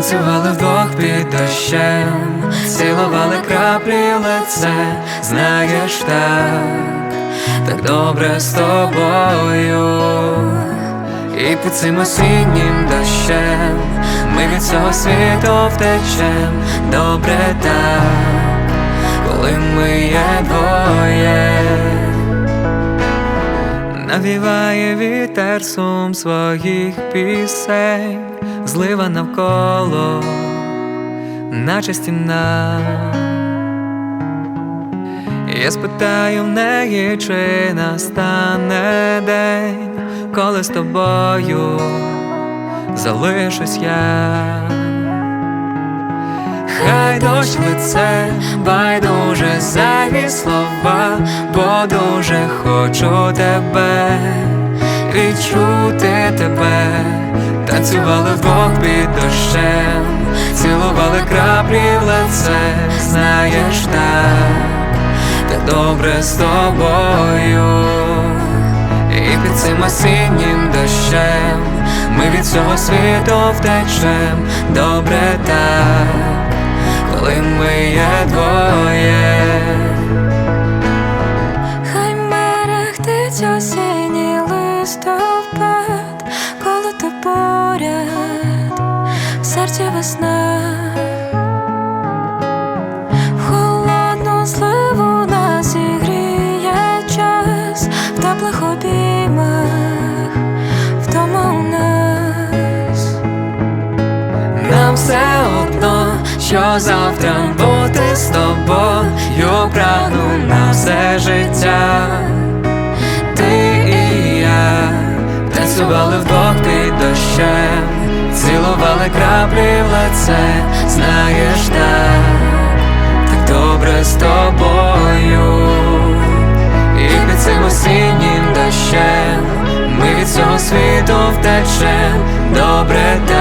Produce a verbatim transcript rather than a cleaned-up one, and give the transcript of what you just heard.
танцювали вдвох під дощем, цілували краплі в лице. Знаєш, так, так добре з тобою. І під цим осіннім дощем ми від цього світу втечем. Добре так, коли ми є двоє. Навіває вітер сум своїх пісень, злива навколо, наче стіна. Я спитаю в неї, чи настане день, коли з тобою залишусь я. Хай дощ в лице, байдуже зайві слова, бо дуже хочу тебе, відчути тебе. Танцювали вдвох під дощем, цілували краплі в лице. Знаєш, так, так добре з тобою. І під цим осіннім дощем ми від цього світу втечем. Добре так, коли ми є двоє. Хай мерехтить осінній листопад, коли ти поряд, в серці весна. В холодну зливу нас зігріє час, в теплих обіймах вдома у нас. Нам все одно, що завтра бути з тобою, прагну на все життя. Ти і я танцювали вдвох під дощем, цілували краплі в лице. Знаєш, так, так добре з тобою. І під цим осіннім дощем ми від цього світу втечем. Добре